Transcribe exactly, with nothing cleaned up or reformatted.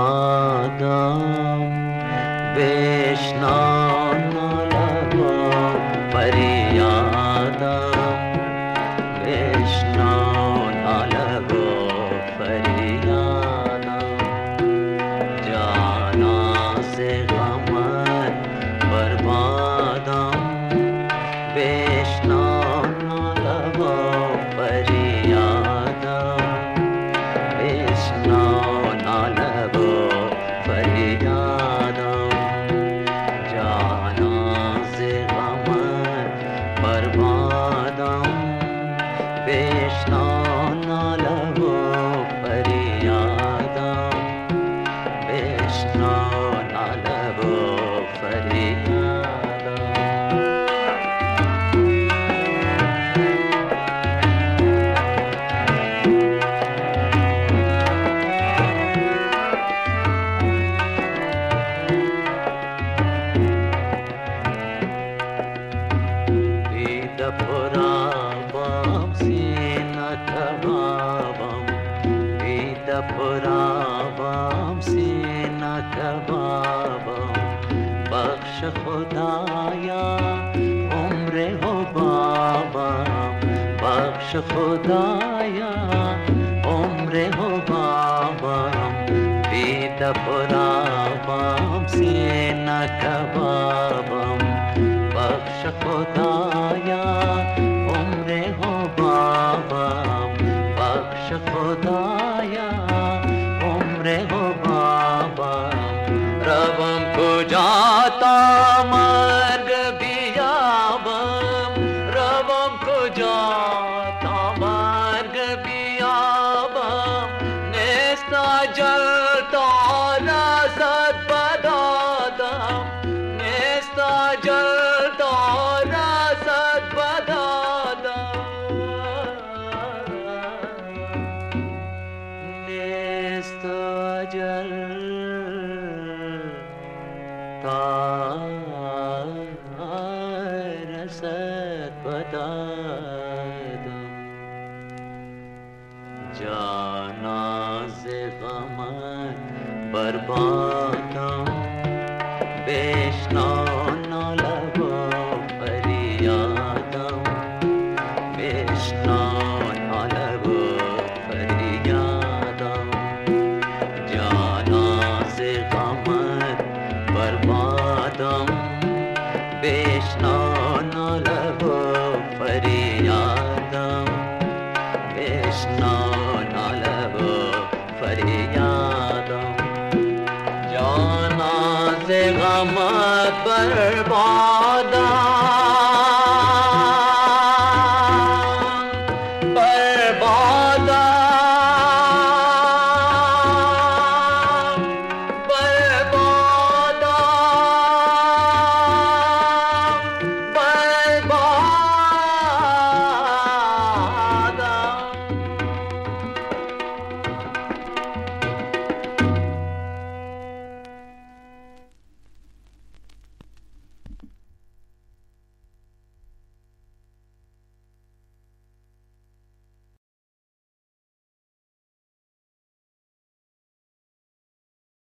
بردادم بشنو ناله و فریادم بشنو ناله و فریادم جانا ز غمت بربادم بشنو ناله و فریادم بشنو ناله و فریادم جانا ز غمت بربادم بشنو ناله و فریادم بشنو ناله و فریادم دیده پرآبم سینه کبابم دیده پرآبم سینه کبابم بخش خدایا عمر حبابم بخش خدایا عمر حبابم دیده پرآبم سینه کبابم بخش خدایا عمر حبابم بخش خدایا عمر حبابم روم کجا تا مرگ بیابم روم کجا تا مرگ بیابم نیست اجل تا رسد بدادم نیست اجل تا رسد بدادم نیست اجل تا رسد بدادم جانا ز غمت بربادم بشنو ناله و فریادم بشنو ناله و فریادم جانا ز غمت بربادم بشنو ناله و فریادم بشنو ناله و فریادم جانا ز غمت بربادم